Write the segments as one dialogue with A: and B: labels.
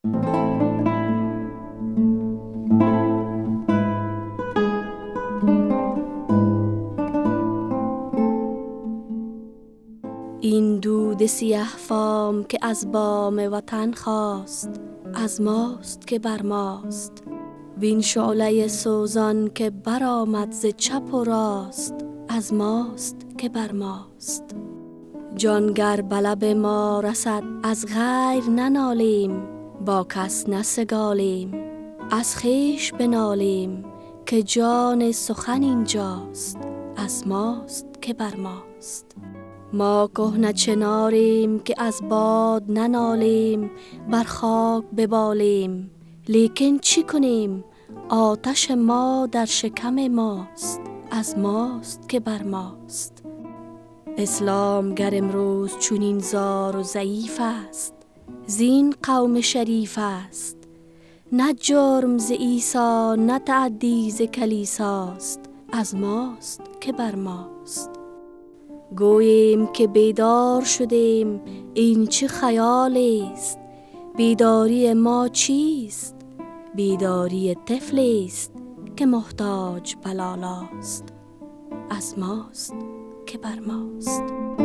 A: این دود سیه فام که از بام وطن خاست، از ماست که بر ماست. وین شعله سوزان که برآمد ز چپ و راست، از ماست که بر ماست. جانگر به لب ما رسد از غیر ننالیم، با کس نسگالیم، از خویش بنالیم که جان سخن اینجاست، از ماست که بر ماست. ما کهنه چناریم که از باد ننالیم، بر خاک ببالیم، لیکن چی کنیم؟ آتش ما در شکم ماست، از ماست که بر ماست. اسلام گر امروز چونین زار و ضعیف است، زین قوم شریف است. نه جرم ز عیسی نه تعدی ز کلیساست، از ماست که بر ماست. گوییم که بیدار شدیم، این چه خیال است؟ بیداری ما چیست؟ بیداری طفل است که محتاج بلالاست، از ماست که بر ماست.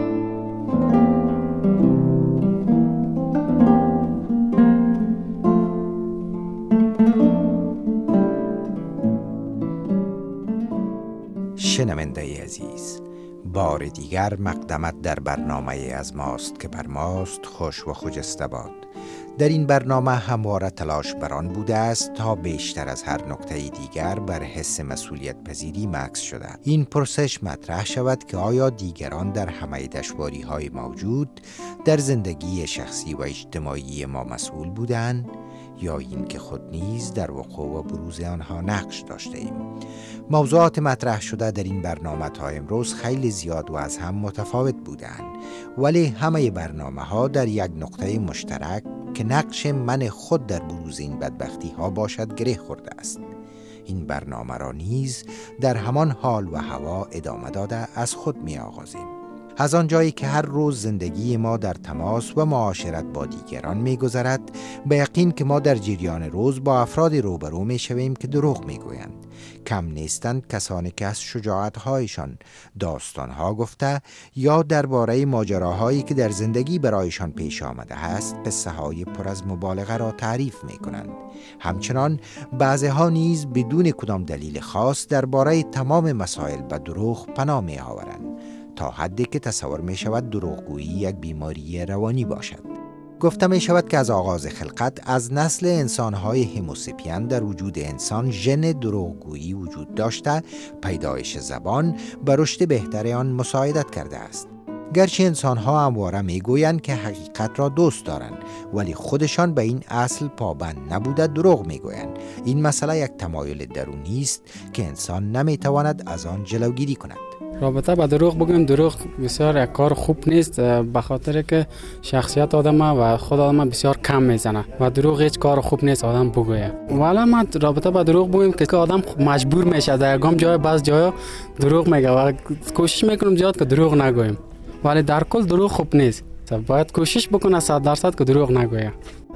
B: شنونده عزیز، بار دیگر مقدمت در برنامه از ماست که بر ماست خوش و خجسته باد. در این برنامه همواره تلاش بران بوده است تا بیشتر از هر نکته دیگر بر حس مسئولیت پذیری مکث شده. این پرسش مطرح شود که آیا دیگران در همه دشواری های موجود در زندگی شخصی و اجتماعی ما مسئول بودند یا این که خود نیز در وقوع و بروز آنها نقش داشته ایم. موضوعات مطرح شده در این برنامه تا امروز خیلی زیاد و از هم متفاوت بودند، ولی همه برنامه ها در یک نقطه مشترک که نقش من خود در بروز این بدبختی ها باشد گره خورده است. این برنامه را نیز در همان حال و هوا ادامه داده از خود می آغازیم. از آنجایی که هر روز زندگی ما در تماس و معاشرت با دیگران می گذرد، به یقین که ما در جریان روز با افراد روبرو می شویم که دروغ می گویند. کم نیستند کسانی که از شجاعت‌هایشان داستان‌ها گفته یا درباره ماجراهایی که در زندگی برایشان پیش آمده است قصه‌های پر از مبالغه را تعریف می‌کنند. همچنان بعضی‌ها نیز بدون کدام دلیل خاص درباره تمام مسائل به دروغ پناه می‌آورند تا حدی که تصور می‌شود دروغگویی یک بیماری روانی باشد. گفته می شود که از آغاز خلقت از نسل انسان‌های هوموساپین در وجود انسان ژن دروغگویی وجود داشته، پیدایش زبان به رشد بهتر آن مساعدت کرده است. گرچه انسان‌ها همواره می‌گویند که حقیقت را دوست دارند، ولی خودشان به این اصل پابند نبوده دروغ می‌گویند. این مسئله یک تمایل درونی است که انسان نمی‌تواند از آن جلوگیری کند.
C: رابطه با دروغ بگویم، دروغ بسیار یک کار خوب نیست، به خاطر که شخصیت آدم و خود آدم بسیار کم میزنه و دروغ هیچ کار خوب نیست آدم بگویه. ولی ما رابطه با دروغ بگویم که آدم مجبور میشه در یگام جای بعض جایا دروغ میگه و کوشش میکنیم زیاد که دروغ نگوییم، ولی در کل دروغ خوب نیست. باید کوشش بکنه 100% که دروغ نگویه.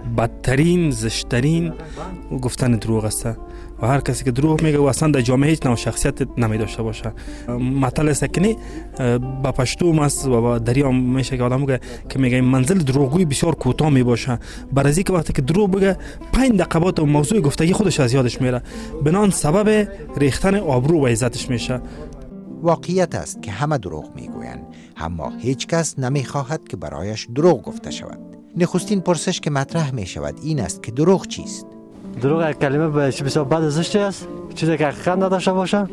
D: بدترین زشترین گفتن دروغ است و هر کسی که دروغ میگه و اصلا در جامعه هیچ نوع شخصیت نمی داشته باشه. مثلا سکنی با پشتو ماست و با دریام میشه که آدم میگه که میگه منزل دروغگویی بسیار کوتاه می باشه، برای اینکه وقتی که دروغ بگه 5 دقیقه بعد موضوع گفتگی خودش از یادش میره، بنان سبب ریختن آبرو و عزتش میشه.
B: واقعیت است که همه دروغ میگویند، اما هیچ کس نمیخواهد که برایش دروغ گفته شود. نخستین پرسش که مطرح می شود این است که دروغ چیست؟
E: دروغ یک کلمه بسیار بد زشتی است، چیزی که حقیقت نداشته باشه.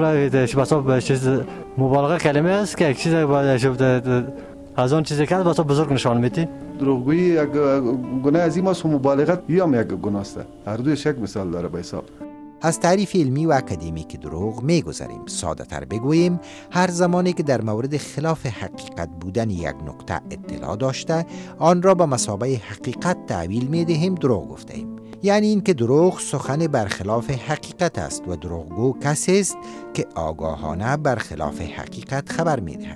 E: بسیار چیز مبالغه کلمه است که یک چیز از آن چیزی که بسیار بزرگ نشان میده.
F: دروغگویی یک گناه عظیم است و مبالغت هم یک گناه است. هر دویش یک مثال داره به حساب.
B: از تعریف علمی و اکادمیک دروغ می‌گذریم. ساده تر بگوییم هر زمانی که در مورد خلاف حقیقت بودن یک نکته اطلاع داشته آن را به مثابه حقیقت تعبیل می‌دهیم دروغ گفته‌ایم. یعنی این که دروغ سخن برخلاف حقیقت است و دروغگو کسی است که آگاهانه برخلاف حقیقت خبر می‌دهد.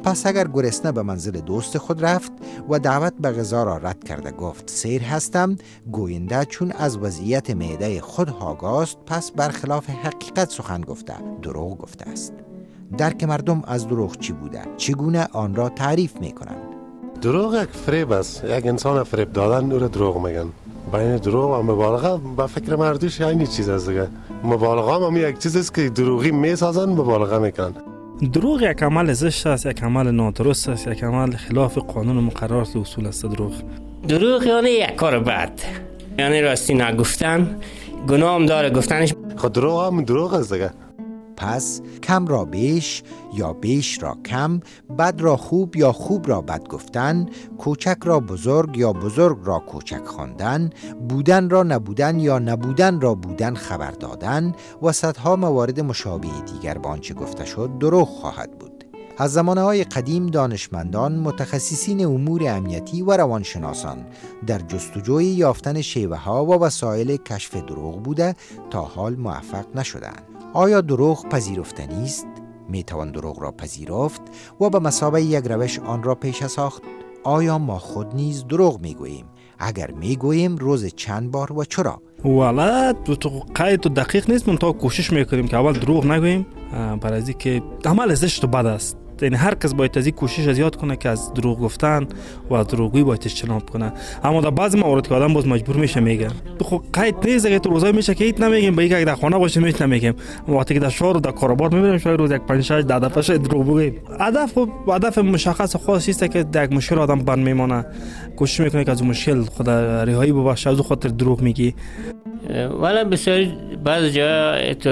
B: سپس اگر گرسنه به منزل دوست خود رفت و دعوت به غذا را رد کرده گفت سیر هستم، گوینده چون از وضعیت معده خود آگاست پس برخلاف حقیقت سخن گفته، دروغ گفته است. درک مردم از دروغ چی بوده؟ چگونه آن را تعریف میکنند؟
G: دروغ یک فریب است. یک انسان فریب دادن او را دروغ میگن. بین دروغ و مبالغه به فکر مردوش اینی چیز است دیگه. مبالغه هم یک چیز است که دروغی میسازن، مبالغه میکنن.
D: دروغ یک عمل زشت است، یک عمل نادرست است، یک عمل خلاف قانون و مقررات و اصول است.
H: دروغ یعنی یک کار بد، یعنی راستی نگفتن، گناه هم داره گفتنش.
G: خود دروغ هم دروغ است دیگه.
B: پس کم را بیش یا بیش را کم، بد را خوب یا خوب را بد گفتن، کوچک را بزرگ یا بزرگ را کوچک خواندن، بودن را نبودن یا نبودن را بودن خبر دادن و صدها موارد مشابه دیگر با آنچه گفته شد دروغ خواهد بود. از زمانه‌های قدیم دانشمندان، متخصصین امور امنیتی و روانشناسان در جستجوی یافتن شیوه‌ها و وسایل کشف دروغ بوده تا حال موفق نشدند. آیا دروغ پذیرفتنی است؟ میتوان دروغ را پذیرفت و به مثابه یک روش آن را پیش ساخت؟ آیا ما خود نیز دروغ میگوییم؟ اگر میگوییم روز چند بار و چرا؟
D: والا تو قید و دقیق نیست، من تا کوشش میکنیم که اول دروغ نگوییم، برای از اینکه عمل زشت و بد است. یعنی هر کس باید از این کوشش از یاد کنه که از دروغ گفتن و از دروغگویی باید اجتناب کنه. اما در بعضی موارد که آدم باز مجبور میشه میگه. خب قید نیست، اگه تو روزای میشه که هیچ نمیگیم، به اینکه در خانه باشیم هیچ نمیگیم. وقتی که در شهر و در کاروبار میبریم شاید روز یک 5 6 10 دفعه شاید دروغ بگیم. هدف مشخص خاصی است که در مشکل آدم بند میمونه، کوشش میکنه که از مشکل خود رهایی ببخشه، از خاطر دروغ میگی.
H: والا بسیاری بعض جا تو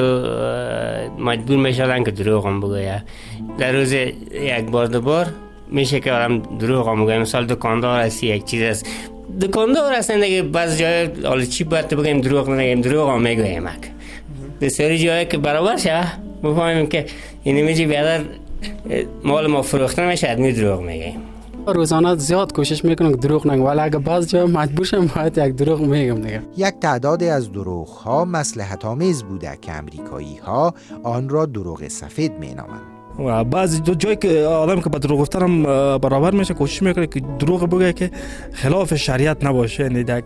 H: مجبور میشدن که دروغ هم بگویه. در روز یک بار دو بار میشه که آدم دروغ هم بگویه. مثال دکاندار هستی، یک چیز است دکاندار هستن دیگه، بعض جای حالا چی باید تو بگیم دروغ نگیم، دروغ هم میگوییم. بسیاری جایی که برابر شه بفهمیم که این میجی بیادر مال ما فروخته میشه، ادمی دروغ میگیم.
C: روزانه زیاد کوشش میکنم که دروغ نگم، ولی اگه بعض جا مجبور شم باید یک دروغ میگم دیگه.
B: یک تعدادی از دروغ ها مصلحت آمیز بوده که امریکایی ها آن را دروغ سفید مینامند.
D: و بعضی جایی که آدم که با دروغ گفتن هم برابر میشه کوشش میکنه که دروغ بگه که خلاف شریعت نباشه، یعنی یک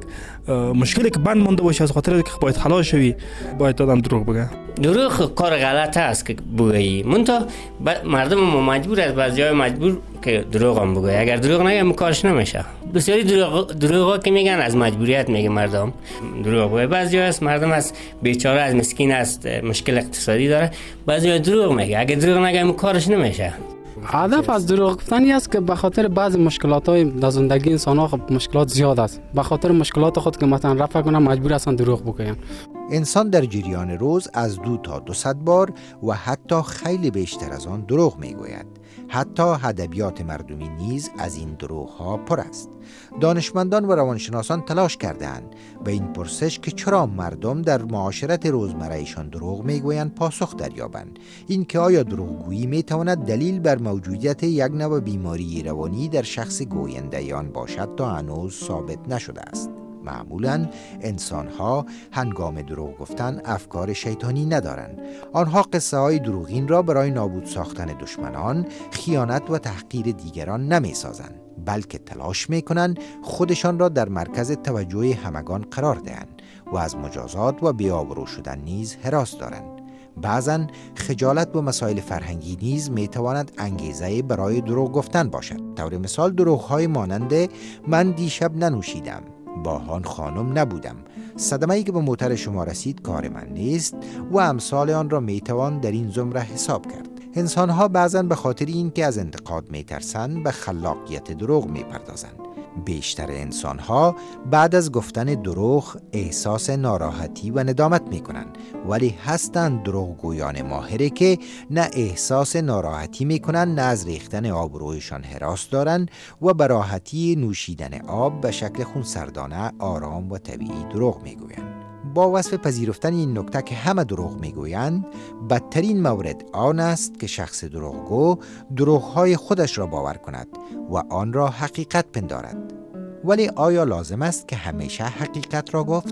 D: مشکلی که بند مونده باشه از خاطر که باید خلاص شوی باید آدم دروغ بگه.
H: دروغ کار غلط است که بگی، منتها مردم مجبور است، بعضی جای مجبور که دروغ هم بگه. اگر دروغ نگه کارش نمیشه. بسیاری دروغا که میگن از مجبوریت میگه مردم دروغ بگه. بعضی جای است مردم از بیچاره از مسکین است، مشکل اقتصادی داره، بعضی جای دروغ میگه. اگر دروغ نگه کارش نمیشه.
C: هدف از دروغ گفتن است که به خاطر بعضی مشکلات‌های در زندگی انسان‌ها خب مشکلات زیاد است، به خاطر مشکلات خود که مثلا رفع کنن مجبور هستن دروغ بگن.
B: انسان در جریان روز از 2 تا 200 بار و حتی خیلی بیشتر از آن دروغ میگوید. حتی ادبیات مردمی نیز از این دروغ‌ها پر است. دانشمندان و روانشناسان تلاش کردند به این پرسش که چرا مردم در معاشرت روزمره‌ایشان دروغ میگویند پاسخ دریابند. این که آیا دروغگویی میتواند دلیل بر موجودیت یک نوع بیماری روانی در شخص گوینده آن باشد تا هنوز ثابت نشده است. معمولاً انسان‌ها هنگام دروغ گفتن افکار شیطانی ندارند. آنها قصه های دروغین را برای نابود ساختن دشمنان، خیانت و تحقیر دیگران نمی‌سازند، بلکه تلاش می‌کنند خودشان را در مرکز توجه همگان قرار دهند و از مجازات و بی‌آبرو شدن نیز هراس دارند. بعضاً خجالت و مسائل فرهنگی نیز میتواند انگیزه برای دروغ گفتن باشد. طور مثال دروغ‌های مانند من دیشب ننوشیدم، باهان خانم نبودم، صدمه‌ای که به موتر شما رسید کار من نیست و امثال آن را میتوان در این زمره حساب کرد. انسان‌ها بعضاً به خاطر اینکه از انتقاد میترسند به خلاقیت دروغ میپردازند. بیشتر انسان‌ها بعد از گفتن دروغ احساس ناراحتی و ندامت میکنند، ولی هستند دروغگویان ماهره که نه احساس ناراحتی میکنند، نه از ریختن آبرویشان هراس دارند و به راحتی نوشیدن آب به شکل خونسردانه آرام و طبیعی دروغ میگویند. با وصف پذیرفتن این نکته که همه دروغ میگویند، بدترین مورد آن است که شخص دروغگو دروغهای خودش را باور کند و آن را حقیقت پندارد. ولی آیا لازم است که همیشه حقیقت را گفت؟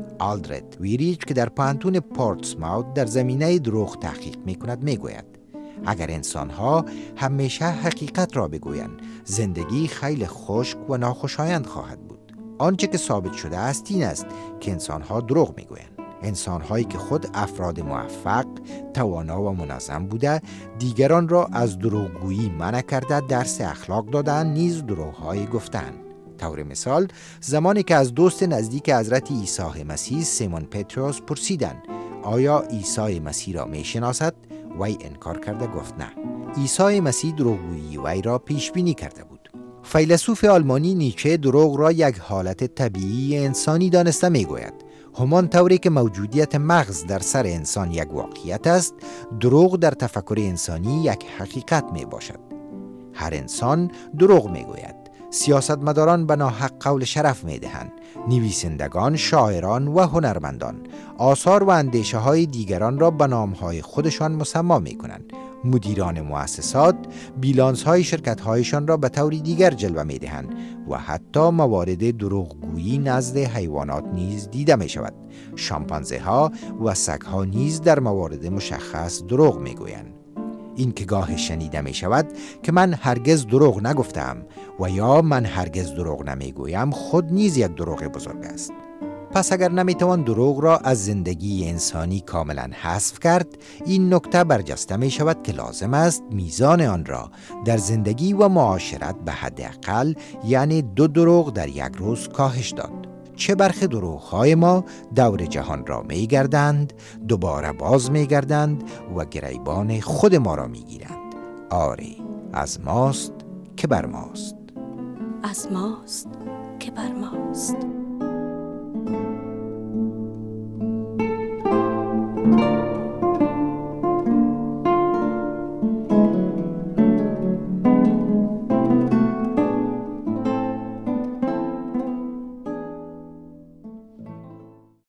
B: آلدرد ویریچ که در پانتون پورتسماوت در زمینه دروغ تحقیق میکند میگوید اگر انسان‌ها همیشه حقیقت را بگویند، زندگی خیلی خشک و ناخوشایند خواهد بود. آنچه که ثابت شده است این است که انسان‌ها دروغ میگویند. انسان‌هایی که خود افراد موفق، توانا و منظم بوده، دیگران را از دروغگویی منع کرده درس اخلاق دادن، نیز دروغ‌های گفتن. طور مثال، زمانی که از دوست نزدیک حضرت عیسی مسیح سیمون پتروس پرسیدند آیا عیسی مسیح را می‌شناسد؟ وی انکار کرده گفت نه. عیسی مسیح دروغگویی وی را پیش بینی کرده بود. فیلسوف آلمانی نیچه دروغ را یک حالت طبیعی انسانی دانسته میگوید. همان طوری که موجودیت مغز در سر انسان یک واقعیت است، دروغ در تفکر انسانی یک حقیقت می باشد. هر انسان دروغ می گوید. سیاستمداران به ناحق قول شرف می دهند. نویسندگان، شاعران و هنرمندان آثار و اندیشه های دیگران را به نام های خودشان مسما می کنند. مدیران مؤسسات بیلانس های شرکت هایشان را به طوری دیگر جلوه می دهند و حتی موارد دروغگویی نزد حیوانات نیز دیده می شود. شامپانزه ها و سگ ها نیز در موارد مشخص دروغ می گویند. این که گاه شنیده می شود که من هرگز دروغ نگفتم و یا من هرگز دروغ نمی گویم، خود نیز یک دروغ بزرگ است. پس اگر نمیتوان دروغ را از زندگی انسانی کاملا حذف کرد، این نکته برجسته می شود که لازم است میزان آن را در زندگی و معاشرت به حداقل یعنی 2 دروغ در یک روز کاهش داد. چه برخی دروغ‌های ما دور جهان را می‌گردند، دوباره باز می‌گردند و گریبان خود ما را می‌گیرند. آری، از ماست که بر ماست.
A: از ماست که بر ماست.